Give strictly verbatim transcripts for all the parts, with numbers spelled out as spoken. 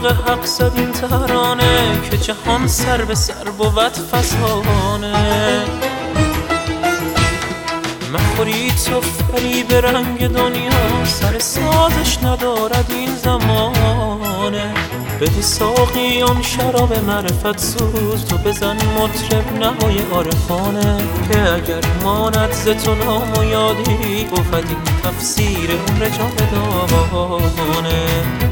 مرغ حق زد این ترانه که جهان سر به سر بود فسانه. مخوری تو فریب رنگ دنیا، سر سازش ندارد این زمانه. بدی ساقی آن شراب معرفت سوز، تو بزن مطرب نوای عارفانه. که اگر ماند ز تو نام و یادی، بود این تفسیر عمر جاودانه.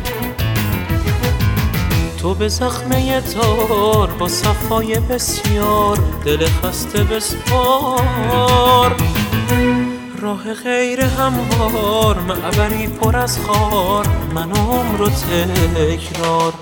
تو به زخمه تار با صفای بسیار، دل خسته بسپار. راه غیر هموار، معبری پر از خار، من عمر و تکرار.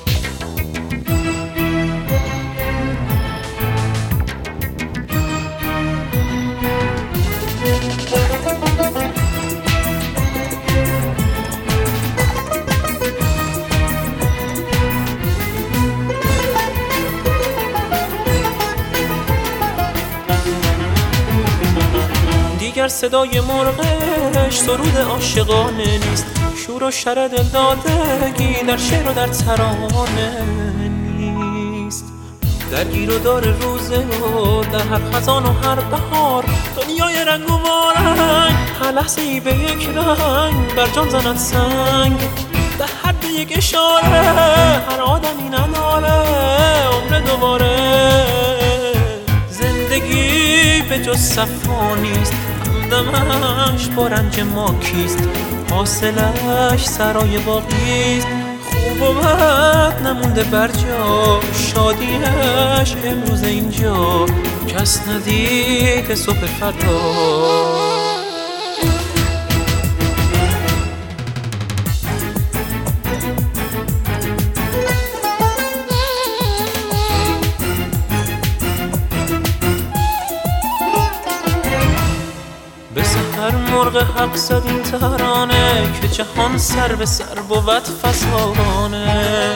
دیگر صدای مرغش سرود عاشقانه نیست، شور و شر دلدادگی در شعر و در ترانه نیست. درگیر و دار روزه و در هر خزان و هر بهار، دنیای رنگ و وارنگ هر لحظه ای به یک رنگ بر جان زند سنگ. به حد یک اشاره هر آدمی نداره عمر دوباره. زندگی به جز صفا نیست، همدمش با رنج ما کیست. حاصلش سرای باقیست، خوب و بد نمونده بر جا. شادیش امروز اینجا، کس ندید صبح فردا. به سحر مرغ حق زد این ترانه که جهان سر به سر بود فسانه.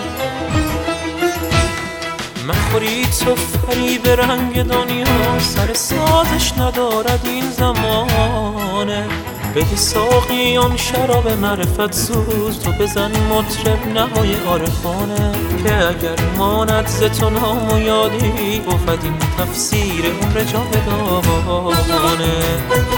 مخوری تو فریب رنگ دنیا، سر سازش ندارد این زمانه. بدی ساقی آن شراب معرفت سوز، تو بزن مطرب نوای عارفانه. که اگر ماند ز تو نام و یادی، بود این تفسیر عمر جاودانه.